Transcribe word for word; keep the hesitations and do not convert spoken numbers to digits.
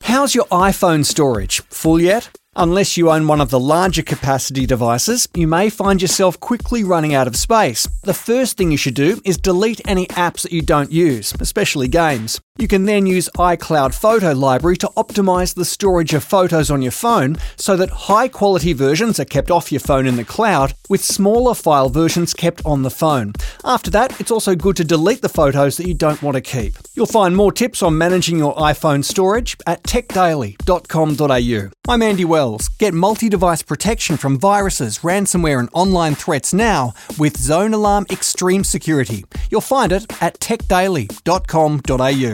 How's your iPhone storage? Full yet? Unless you own one of the larger capacity devices, you may find yourself quickly running out of space. The first thing you should do is delete any apps that you don't use, especially games. You can then use iCloud Photo Library to optimize the storage of photos on your phone so that high-quality versions are kept off your phone in the cloud, with smaller file versions kept on the phone. After that, it's also good to delete the photos that you don't want to keep. You'll find more tips on managing your iPhone storage at tech daily dot com dot a u. I'm Andy Wells. Get multi-device protection from viruses, ransomware and online threats now with Zone Alarm Extreme Security. You'll find it at tech daily dot com dot a u.